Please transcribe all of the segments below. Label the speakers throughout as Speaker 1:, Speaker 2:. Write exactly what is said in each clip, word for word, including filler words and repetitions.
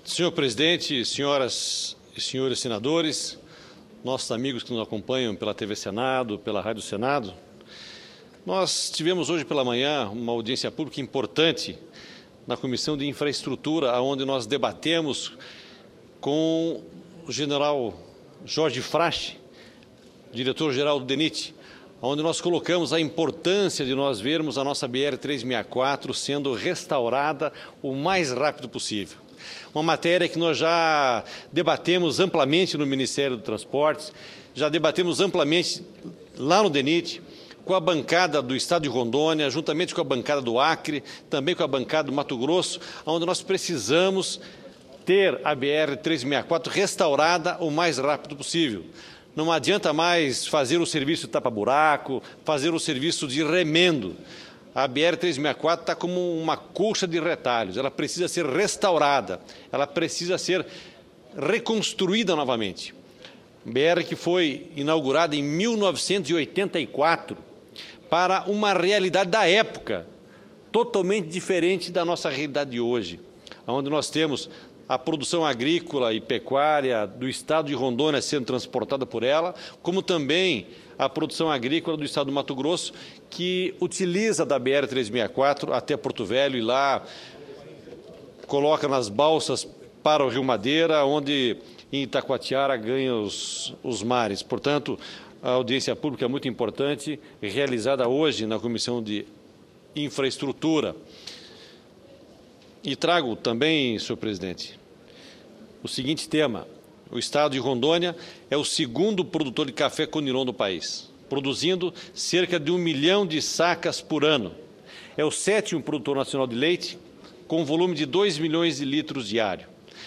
Speaker 1: Senhor presidente, senhoras e senhores senadores, nossos amigos que nos acompanham pela T V Senado, pela Rádio Senado, nós tivemos hoje pela manhã uma audiência pública importante na Comissão de Infraestrutura, onde nós debatemos com o general Jorge Frache, diretor-geral do DENIT, onde nós colocamos a importância de nós vermos a nossa B R trezentos e sessenta e quatro sendo restaurada o mais rápido possível. Uma matéria que nós já debatemos amplamente no Ministério do Transportes, já debatemos amplamente lá no DENIT, com a bancada do Estado de Rondônia, juntamente com a bancada do Acre, também com a bancada do Mato Grosso, onde nós precisamos ter a B R trezentos e sessenta e quatro restaurada o mais rápido possível. Não adianta mais fazer o serviço de tapa-buraco, fazer o serviço de remendo. A B R trezentos e sessenta e quatro está como uma colcha de retalhos, ela precisa ser restaurada, ela precisa ser reconstruída novamente. B R que foi inaugurada em mil novecentos e oitenta e quatro para uma realidade da época, totalmente diferente da nossa realidade de hoje, onde nós temos a produção agrícola e pecuária do estado de Rondônia sendo transportada por ela, como também a produção agrícola do estado do Mato Grosso, que utiliza da B R trezentos e sessenta e quatro até Porto Velho e lá coloca nas balsas para o Rio Madeira, onde em Itacoatiara ganha os, os mares. Portanto, a audiência pública é muito importante, realizada hoje na Comissão de Infraestrutura. E trago também, senhor presidente, o seguinte tema: o estado de Rondônia é o segundo produtor de café conilon do país, produzindo cerca de um milhão de sacas por ano. É o sétimo produtor nacional de leite, com volume de dois milhões de litros diário.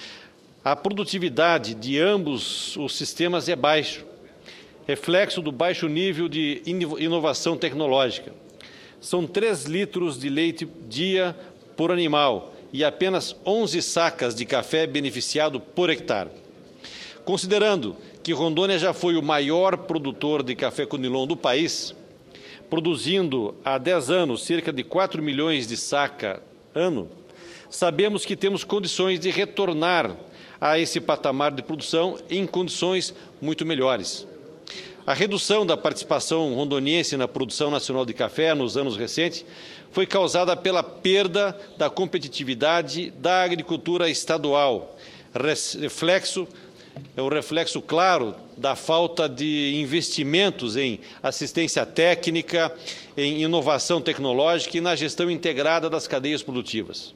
Speaker 1: A produtividade de ambos os sistemas é baixa, reflexo do baixo nível de inovação tecnológica. São três litros de leite dia por animal e apenas onze sacas de café beneficiado por hectare. Considerando que Rondônia já foi o maior produtor de café conilon do país, produzindo há dez anos cerca de quatro milhões de saca ano, sabemos que temos condições de retornar a esse patamar de produção em condições muito melhores. A redução da participação rondoniense na produção nacional de café nos anos recentes foi causada pela perda da competitividade da agricultura estadual, reflexo, é um reflexo claro da falta de investimentos em assistência técnica, em inovação tecnológica e na gestão integrada das cadeias produtivas.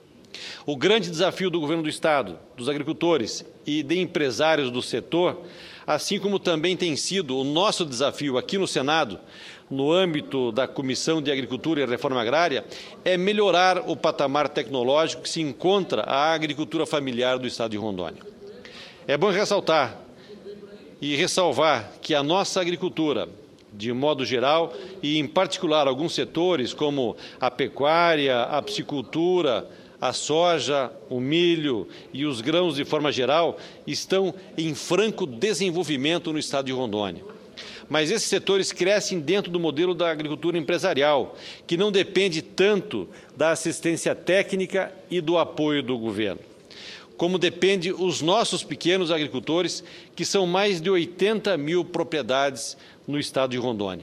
Speaker 1: O grande desafio do governo do Estado, dos agricultores e de empresários do setor, assim como também tem sido o nosso desafio aqui no Senado, no âmbito da Comissão de Agricultura e Reforma Agrária, é melhorar o patamar tecnológico que se encontra a agricultura familiar do Estado de Rondônia. É bom ressaltar e ressalvar que a nossa agricultura, de modo geral, e em particular alguns setores como a pecuária, a piscicultura, a soja, o milho e os grãos de forma geral, estão em franco desenvolvimento no estado de Rondônia. Mas esses setores crescem dentro do modelo da agricultura empresarial, que não depende tanto da assistência técnica e do apoio do governo, como depende os nossos pequenos agricultores, que são mais de oitenta mil propriedades no estado de Rondônia.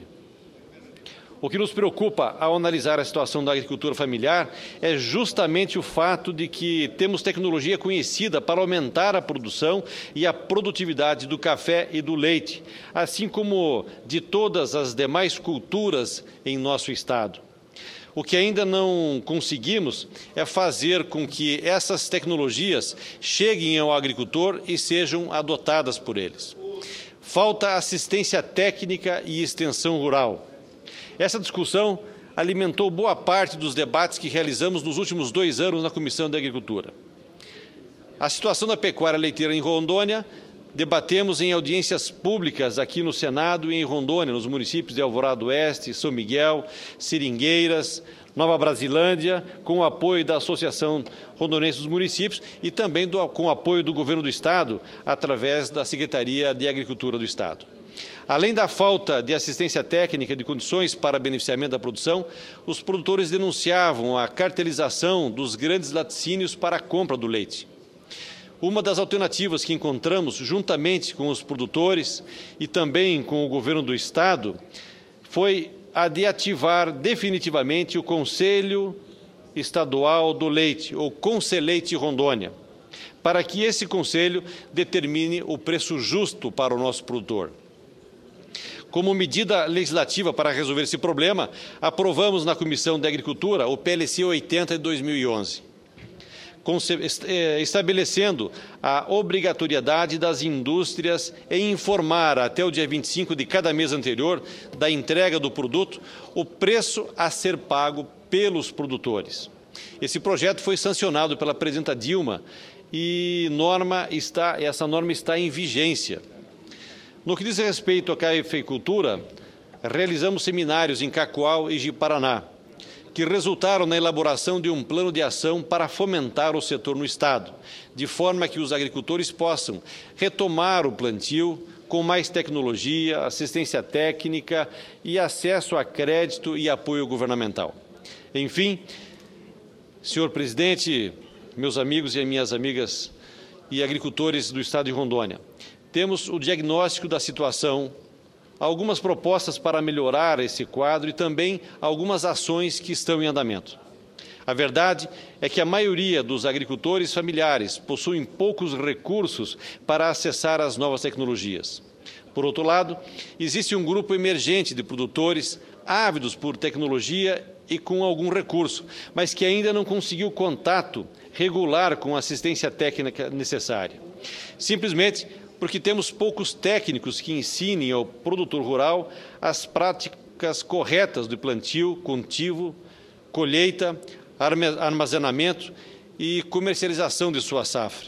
Speaker 1: O que nos preocupa ao analisar a situação da agricultura familiar é justamente o fato de que temos tecnologia conhecida para aumentar a produção e a produtividade do café e do leite, assim como de todas as demais culturas em nosso estado. O que ainda não conseguimos é fazer com que essas tecnologias cheguem ao agricultor e sejam adotadas por eles. Falta assistência técnica e extensão rural. Essa discussão alimentou boa parte dos debates que realizamos nos últimos dois anos na Comissão de Agricultura. A situação da pecuária leiteira em Rondônia, debatemos em audiências públicas aqui no Senado e em Rondônia, nos municípios de Alvorada Oeste, São Miguel, Seringueiras, Nova Brasilândia, com o apoio da Associação Rondonense dos Municípios e também do, com o apoio do Governo do Estado, através da Secretaria de Agricultura do Estado. Além da falta de assistência técnica e de condições para beneficiamento da produção, os produtores denunciavam a cartelização dos grandes laticínios para a compra do leite. Uma das alternativas que encontramos, juntamente com os produtores e também com o governo do Estado, foi a de ativar definitivamente o Conselho Estadual do Leite, ou Conselheite Rondônia, para que esse conselho determine o preço justo para o nosso produtor. Como medida legislativa para resolver esse problema, aprovamos na Comissão de Agricultura o P L C oitenta de dois mil e onze, estabelecendo a obrigatoriedade das indústrias em informar até o dia vinte e cinco de cada mês anterior da entrega do produto o preço a ser pago pelos produtores. Esse projeto foi sancionado pela presidenta Dilma e norma está, essa norma está em vigência. No que diz respeito à cafeicultura, realizamos seminários em Cacoal e Ji-Paraná, que resultaram na elaboração de um plano de ação para fomentar o setor no Estado, de forma que os agricultores possam retomar o plantio com mais tecnologia, assistência técnica e acesso a crédito e apoio governamental. Enfim, senhor presidente, meus amigos e minhas amigas e agricultores do Estado de Rondônia, temos o diagnóstico da situação, algumas propostas para melhorar esse quadro e também algumas ações que estão em andamento. A verdade é que a maioria dos agricultores familiares possuem poucos recursos para acessar as novas tecnologias. Por outro lado, existe um grupo emergente de produtores ávidos por tecnologia e com algum recurso, mas que ainda não conseguiu contato regular com a assistência técnica necessária. Simplesmente porque temos poucos técnicos que ensinem ao produtor rural as práticas corretas do plantio, cultivo, colheita, armazenamento e comercialização de sua safra.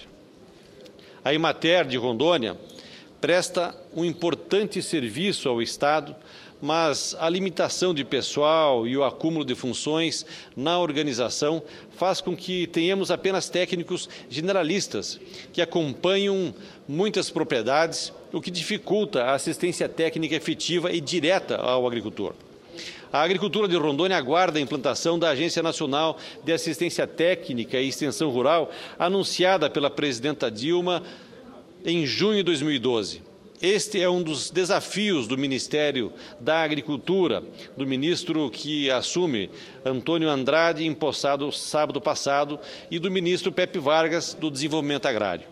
Speaker 1: A Emater de Rondônia presta um importante serviço ao Estado, mas a limitação de pessoal e o acúmulo de funções na organização faz com que tenhamos apenas técnicos generalistas que acompanham muitas propriedades, o que dificulta a assistência técnica efetiva e direta ao agricultor. A agricultura de Rondônia aguarda a implantação da Agência Nacional de Assistência Técnica e Extensão Rural, anunciada pela presidenta Dilma em junho de dois mil e doze. Este é um dos desafios do Ministério da Agricultura, do ministro que assume, Antônio Andrade, empossado sábado passado, e do ministro Pepe Vargas, do Desenvolvimento Agrário.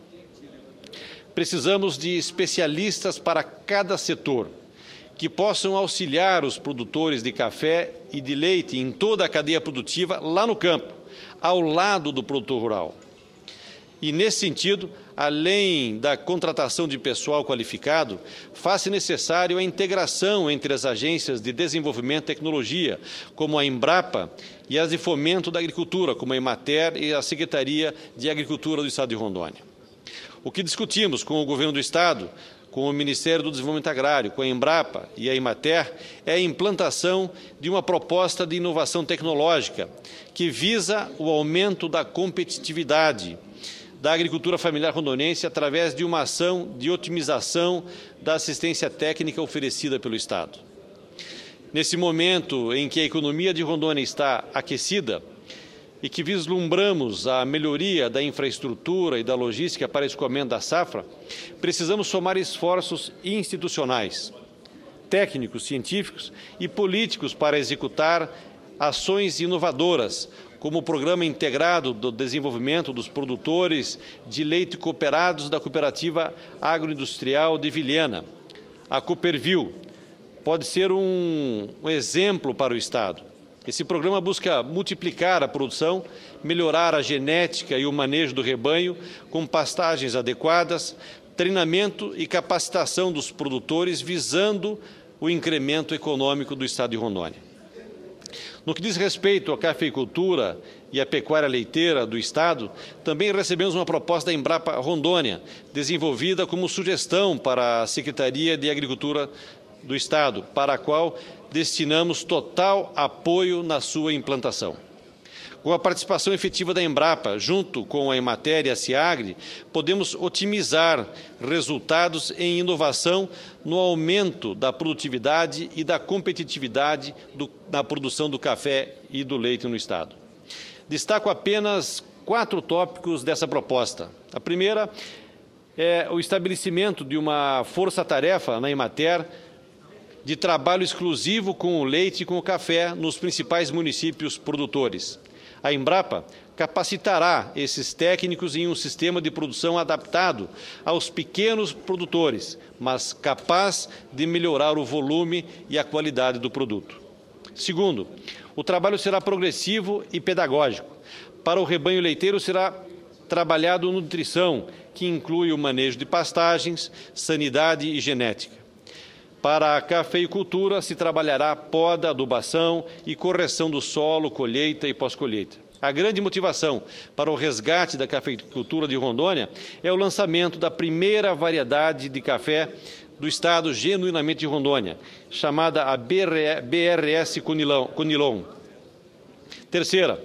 Speaker 1: Precisamos de especialistas para cada setor, que possam auxiliar os produtores de café e de leite em toda a cadeia produtiva lá no campo, ao lado do produtor rural. E, nesse sentido, além da contratação de pessoal qualificado, faz-se necessário a integração entre as agências de desenvolvimento e tecnologia, como a Embrapa, e as de fomento da agricultura, como a Emater e a Secretaria de Agricultura do Estado de Rondônia. O que discutimos com o governo do Estado, com o Ministério do Desenvolvimento Agrário, com a Embrapa e a Emater, é a implantação de uma proposta de inovação tecnológica que visa o aumento da competitividade da agricultura familiar rondonense através de uma ação de otimização da assistência técnica oferecida pelo Estado. Nesse momento em que a economia de Rondônia está aquecida e que vislumbramos a melhoria da infraestrutura e da logística para escoamento da safra, precisamos somar esforços institucionais, técnicos, científicos e políticos para executar ações inovadoras, como o Programa Integrado do Desenvolvimento dos Produtores de Leite Cooperados da Cooperativa Agroindustrial de Vilhena. A Coopervil pode ser um, um exemplo para o Estado. Esse programa busca multiplicar a produção, melhorar a genética e o manejo do rebanho, com pastagens adequadas, treinamento e capacitação dos produtores, visando o incremento econômico do Estado de Rondônia. No que diz respeito à cafeicultura e à pecuária leiteira do Estado, também recebemos uma proposta da Embrapa Rondônia, desenvolvida como sugestão para a Secretaria de Agricultura do Estado, para a qual destinamos total apoio na sua implantação. Com a participação efetiva da Embrapa, junto com a Emater e a Ciagri, podemos otimizar resultados em inovação no aumento da produtividade e da competitividade do, na produção do café e do leite no Estado. Destaco apenas quatro tópicos dessa proposta. A primeira é o estabelecimento de uma força-tarefa na Emater de trabalho exclusivo com o leite e com o café nos principais municípios produtores. A Embrapa capacitará esses técnicos em um sistema de produção adaptado aos pequenos produtores, mas capaz de melhorar o volume e a qualidade do produto. Segundo, o trabalho será progressivo e pedagógico. Para o rebanho leiteiro será trabalhado nutrição, que inclui o manejo de pastagens, sanidade e genética. Para a cafeicultura se trabalhará poda, adubação e correção do solo, colheita e pós-colheita. A grande motivação para o resgate da cafeicultura de Rondônia é o lançamento da primeira variedade de café do estado genuinamente de Rondônia, chamada a B R S Conilon. Terceira,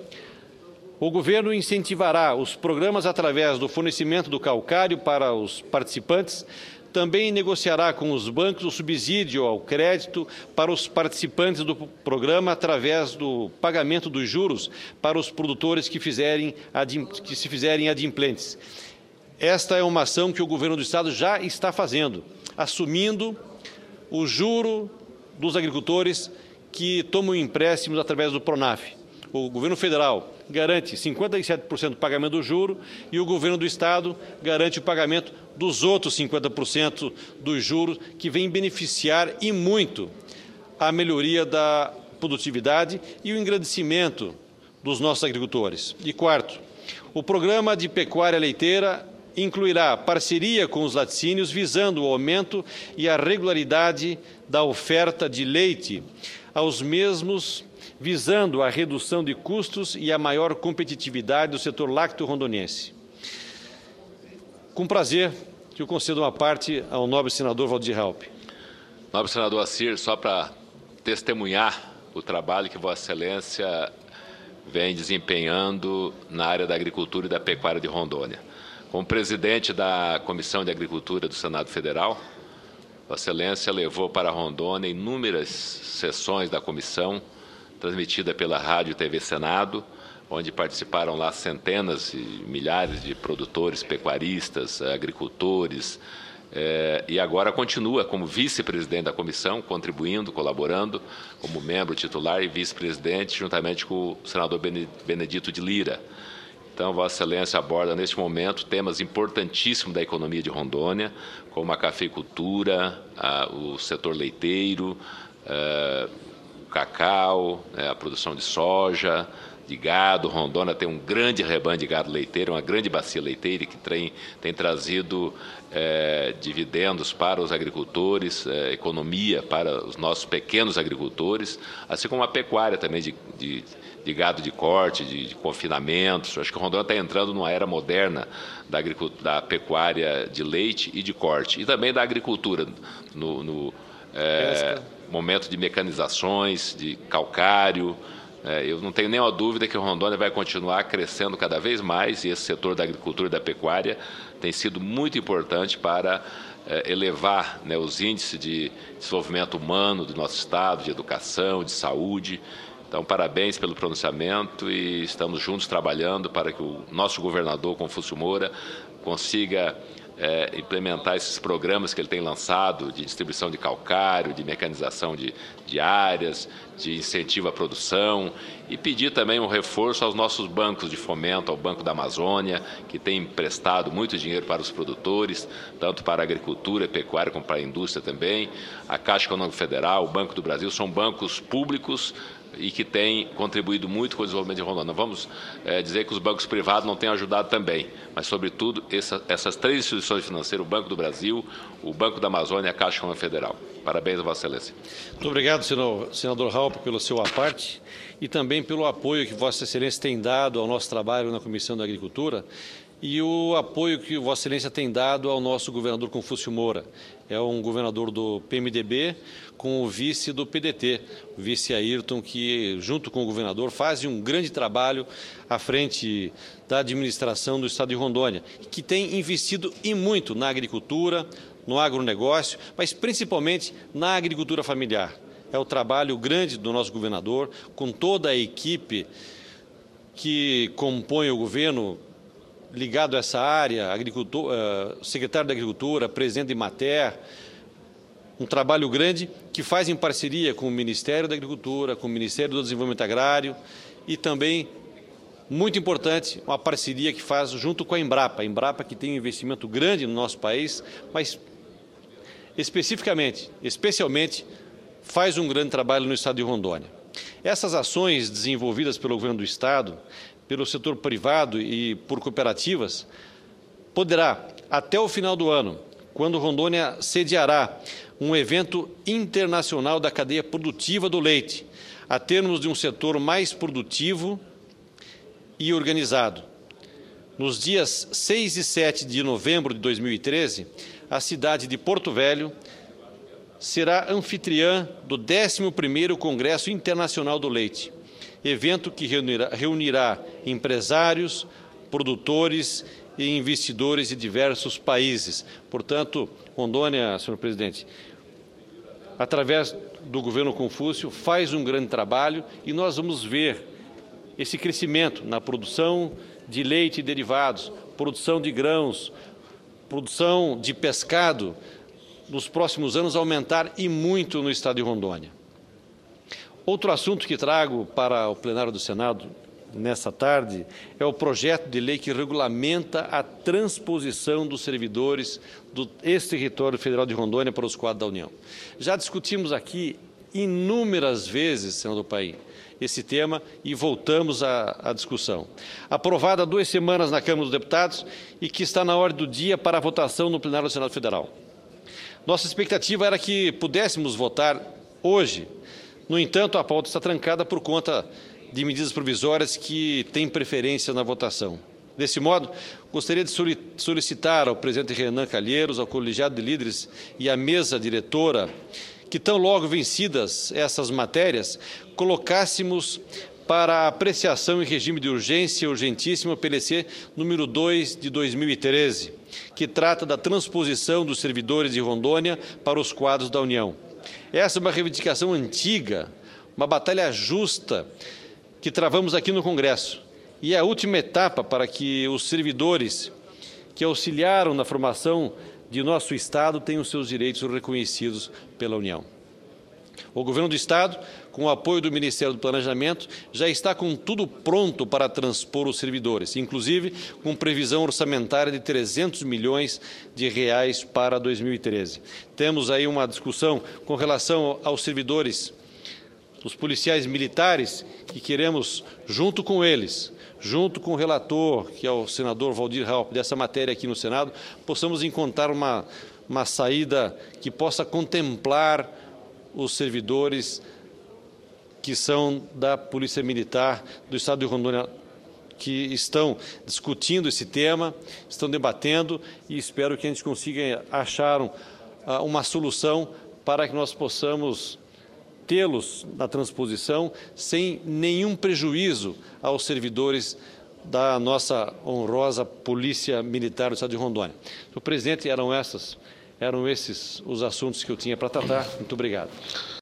Speaker 1: o governo incentivará os programas através do fornecimento do calcário para os participantes. Também negociará com os bancos o subsídio ao crédito para os participantes do programa através do pagamento dos juros para os produtores que, fizerem, que se fizerem adimplentes. Esta é uma ação que o governo do estado já está fazendo, assumindo o juro dos agricultores que tomam empréstimos através do Pronaf. O governo federal garante cinquenta e sete por cento do pagamento do juro e o governo do estado garante o pagamento dos outros cinquenta por cento dos juros, que vem beneficiar e muito a melhoria da produtividade e o engrandecimento dos nossos agricultores. E quarto, o programa de pecuária leiteira incluirá parceria com os laticínios visando o aumento e a regularidade da oferta de leite aos mesmos, visando a redução de custos e a maior competitividade do setor lácteo rondoniense. Com prazer, que eu concedo uma parte ao nobre senador Waldir Raupp.
Speaker 2: Nobre senador Assir, só para testemunhar o trabalho que Vossa Excelência vem desempenhando na área da agricultura e da pecuária de Rondônia. Como presidente da Comissão de Agricultura do Senado Federal, Vossa Excelência levou para Rondônia inúmeras sessões da comissão, transmitida pela Rádio e T V Senado, onde participaram lá centenas e milhares de produtores, pecuaristas, agricultores, eh, e agora continua como vice-presidente da comissão, contribuindo, colaborando, como membro titular e vice-presidente, juntamente com o senador Benedito de Lira. Então, Vossa Excelência aborda, neste momento, temas importantíssimos da economia de Rondônia, como a cafeicultura, a, o setor leiteiro, a, o cacau, a produção de soja, de gado. Rondônia tem um grande rebanho de gado leiteiro, uma grande bacia leiteira que tem, tem trazido é, dividendos para os agricultores, é, economia para os nossos pequenos agricultores, assim como a pecuária também de, de, de gado de corte, de, de confinamentos. Acho que Rondônia está entrando numa era moderna da, da pecuária de leite e de corte, e também da agricultura, no, no é, momento de mecanizações, de calcário. É, eu não tenho nenhuma dúvida que Rondônia vai continuar crescendo cada vez mais, e esse setor da agricultura e da pecuária tem sido muito importante para é, elevar, né, os índices de desenvolvimento humano do nosso estado, de educação, de saúde. Então, parabéns pelo pronunciamento e estamos juntos trabalhando para que o nosso governador, Confúcio Moura, consiga É, implementar esses programas que ele tem lançado de distribuição de calcário, de mecanização de, de áreas, de incentivo à produção, e pedir também um reforço aos nossos bancos de fomento, ao Banco da Amazônia, que tem emprestado muito dinheiro para os produtores, tanto para a agricultura e pecuária como para a indústria também. A Caixa Econômica Federal, o Banco do Brasil, são bancos públicos e que têm contribuído muito com o desenvolvimento de Rondônia. Não vamos é, dizer que os bancos privados não têm ajudado também, mas, sobretudo, essa, essas três instituições financeiras, o Banco do Brasil, o Banco da Amazônia e a Caixa Econômica Federal. Parabéns a Vossa Excelência.
Speaker 1: Muito obrigado, senador, senador Raupp, pelo seu aparte e também pelo apoio que Vossa Excelência tem dado ao nosso trabalho na Comissão da Agricultura e o apoio que Vossa Excelência tem dado ao nosso governador Confúcio Moura. É um governador do P M D B com o vice do P D T, o vice Ayrton, que, junto com o governador, faz um grande trabalho à frente da administração do estado de Rondônia, que tem investido e muito na agricultura, no agronegócio, mas principalmente na agricultura familiar. É o trabalho grande do nosso governador, com toda a equipe que compõem o governo ligado a essa área, agricultor, uh, secretário da Agricultura, presidente de Imater, um trabalho grande que faz em parceria com o Ministério da Agricultura, com o Ministério do Desenvolvimento Agrário e também, muito importante, uma parceria que faz junto com a Embrapa. A Embrapa que tem um investimento grande no nosso país, mas especificamente, especialmente, faz um grande trabalho no estado de Rondônia. Essas ações desenvolvidas pelo governo do estado, pelo setor privado e por cooperativas, poderá, até o final do ano, quando Rondônia sediará um evento internacional da cadeia produtiva do leite, a termos de um setor mais produtivo e organizado. Nos dias seis e sete de novembro de dois mil e treze, a cidade de Porto Velho será anfitriã do décimo primeiro Congresso Internacional do Leite, evento que reunirá, reunirá empresários, produtores e investidores de diversos países. Portanto, Rondônia, senhor presidente, através do governo Confúcio, faz um grande trabalho e nós vamos ver esse crescimento na produção de leite e derivados, produção de grãos, produção de pescado, nos próximos anos aumentar e muito no estado de Rondônia. Outro assunto que trago para o plenário do Senado nessa tarde é o projeto de lei que regulamenta a transposição dos servidores do ex-território federal de Rondônia para os quadros da União. Já discutimos aqui inúmeras vezes, senador Paim, esse tema e voltamos à, à discussão. Aprovada há duas semanas na Câmara dos Deputados e que está na ordem do dia para a votação no plenário do Senado Federal. Nossa expectativa era que pudéssemos votar hoje. No entanto, a pauta está trancada por conta de medidas provisórias que têm preferência na votação. Desse modo, gostaria de solicitar ao presidente Renan Calheiros, ao colegiado de líderes e à mesa diretora que, tão logo vencidas essas matérias, colocássemos para apreciação em regime de urgência urgentíssimo o P L C número dois de dois mil e treze, que trata da transposição dos servidores de Rondônia para os quadros da União. Essa é uma reivindicação antiga, uma batalha justa que travamos aqui no Congresso. E é a última etapa para que os servidores que auxiliaram na formação de nosso Estado tenham seus direitos reconhecidos pela União. O governo do Estado, com o apoio do Ministério do Planejamento, já está com tudo pronto para transpor os servidores, inclusive com previsão orçamentária de trezentos milhões de reais para dois mil e treze. Temos aí uma discussão com relação aos servidores, os policiais militares, que queremos, junto com eles, junto com o relator, que é o senador Valdir Raupp, dessa matéria aqui no Senado, possamos encontrar uma, uma saída que possa contemplar os servidores que são da Polícia Militar do Estado de Rondônia, que estão discutindo esse tema, estão debatendo e espero que a gente consiga achar um, uma solução para que nós possamos tê-los na transposição sem nenhum prejuízo aos servidores da nossa honrosa Polícia Militar do Estado de Rondônia. Senhor presidente, eram essas, eram esses os assuntos que eu tinha para tratar. Muito obrigado.